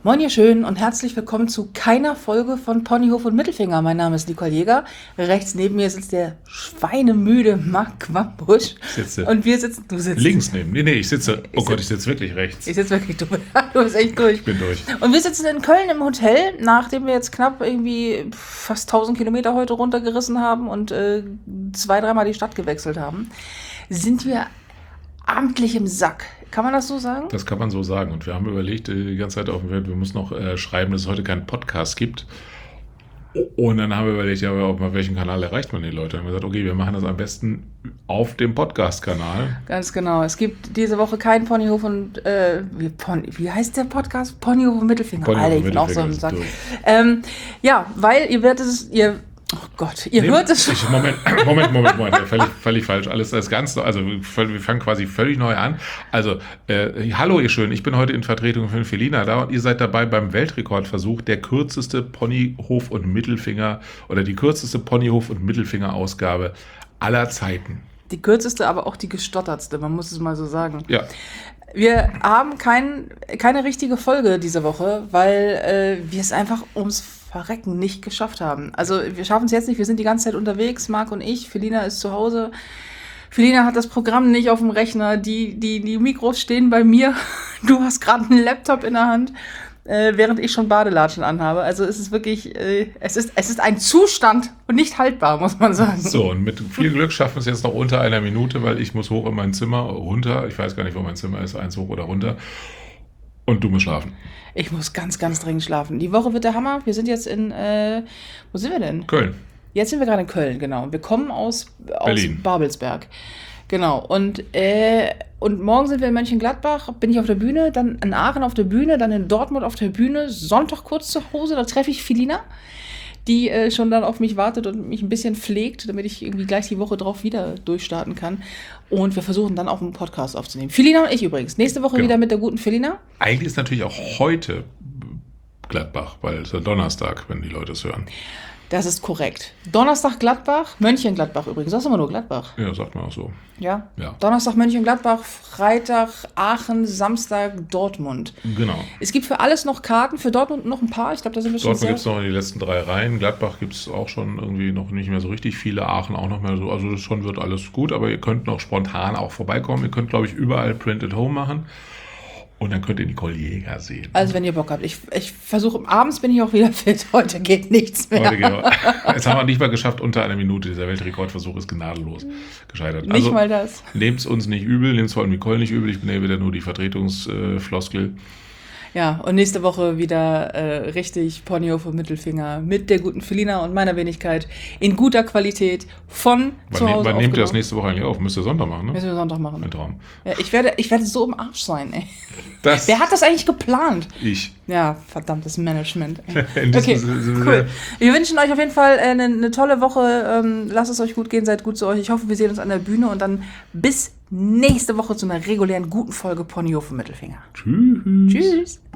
Moin ihr Schönen und herzlich willkommen zu keiner Folge von Ponyhof und Mittelfinger. Mein Name ist Nicole Jäger. Rechts neben mir sitzt der schweinemüde Marc Quambusch. Und wir sitzen, du sitzt links neben. Nee, ich sitze, ich sitze wirklich rechts. Ich sitze wirklich, du bist echt durch. Ich bin durch. Und wir sitzen in Köln im Hotel, nachdem wir jetzt knapp irgendwie fast 1000 Kilometer heute runtergerissen haben und 2-3 Mal die Stadt gewechselt haben, sind wir amtlich im Sack. Kann man das so sagen? Das kann man so sagen. Und wir haben überlegt, die ganze Zeit auf dem Welt, wir müssen noch schreiben, dass es heute keinen Podcast gibt. Und dann haben wir überlegt, ja, auf welchem Kanal erreicht man die Leute? Und haben wir gesagt, okay, wir machen das am besten auf dem Podcast-Kanal. Ganz genau. Es gibt diese Woche keinen Ponyhof und wie heißt der Podcast? Ponyhof und Mittelfinger. Alter, ich bin auch so im Sack. Ja, weil ihr hört es schon. Moment, völlig falsch. Alles ganz, also wir fangen quasi völlig neu an. Also, hallo ihr Schönen, ich bin heute in Vertretung von Felina da und ihr seid dabei beim Weltrekordversuch der kürzeste Ponyhof und Mittelfinger oder die kürzeste Ponyhof und Mittelfinger Ausgabe aller Zeiten. Die kürzeste, aber auch die gestottertste, man muss es mal so sagen. Ja. Wir haben keine richtige Folge diese Woche, weil wir es einfach ums Verrecken nicht geschafft haben. Also wir schaffen es jetzt nicht, wir sind die ganze Zeit unterwegs, Marc und ich, Felina ist zu Hause. Felina hat das Programm nicht auf dem Rechner, die Mikros stehen bei mir. Du hast gerade einen Laptop in der Hand, während ich schon Badelatschen anhabe. Also es ist wirklich, es ist ein Zustand und nicht haltbar, muss man sagen. So, und mit viel Glück schaffen wir es jetzt noch unter einer Minute, weil ich muss hoch in mein Zimmer, runter. Ich weiß gar nicht, wo mein Zimmer ist, eins hoch oder runter. Und du musst schlafen. Ich muss ganz, ganz dringend schlafen. Die Woche wird der Hammer. Wir sind jetzt in, wo sind wir denn? Köln. Jetzt sind wir gerade in Köln, genau. Wir kommen aus Babelsberg. Genau. Und morgen sind wir in Mönchengladbach, bin ich auf der Bühne, dann in Aachen auf der Bühne, dann in Dortmund auf der Bühne, Sonntag kurz zu Hause, da treffe ich Felina, die schon dann auf mich wartet und mich ein bisschen pflegt, damit ich irgendwie gleich die Woche drauf wieder durchstarten kann. Und wir versuchen dann auch einen Podcast aufzunehmen. Felina und ich übrigens. Nächste Woche wieder mit der guten Felina. Eigentlich ist natürlich auch heute Gladbach, weil es ist ja Donnerstag, wenn die Leute es hören. Das ist korrekt. Donnerstag Gladbach, Mönchengladbach übrigens. Das ist immer nur Gladbach. Ja, sagt man auch so. Ja? Donnerstag Mönchengladbach, Freitag Aachen, Samstag Dortmund. Genau. Es gibt für alles noch Karten, für Dortmund noch ein paar. Ich glaube, da sind wir schon Dortmund gibt es noch in die letzten 3 Reihen. Gladbach gibt es auch schon irgendwie noch nicht mehr so richtig viele. Aachen auch noch mehr so. Also das schon wird alles gut, aber ihr könnt noch spontan auch vorbeikommen. Ihr könnt, glaube ich, überall Print at Home machen. Und dann könnt ihr Nicole Jäger sehen. Also wenn ihr Bock habt. Ich versuche, abends bin ich auch wieder fit. Heute geht nichts mehr. Jetzt haben wir nicht mal geschafft, unter einer Minute. Dieser Weltrekordversuch ist gnadenlos gescheitert. Nicht mal das. Nehmt es uns nicht übel, nehmt es vor allem Nicole nicht übel. Ich bin ja wieder nur die Vertretungsfloskel. Ja, und nächste Woche wieder richtig Ponyhof und Mittelfinger mit der guten Felina und meiner Wenigkeit in guter Qualität von zu Hause. Wann nehmt ihr das nächste Woche eigentlich auf? Müsst ihr Sonntag machen, ne? Müssen wir Sonntag machen. Ein Traum. Ja, ich werde so im Arsch sein, ey. Wer hat das eigentlich geplant? Ich. Ja, verdammtes Management. Okay, cool. Wir wünschen euch auf jeden Fall eine tolle Woche. Lasst es euch gut gehen, seid gut zu euch. Ich hoffe, wir sehen uns an der Bühne und dann bis nächste Woche zu einer regulären, guten Folge Ponyhof und Mittelfinger. Tschüss. Tschüss.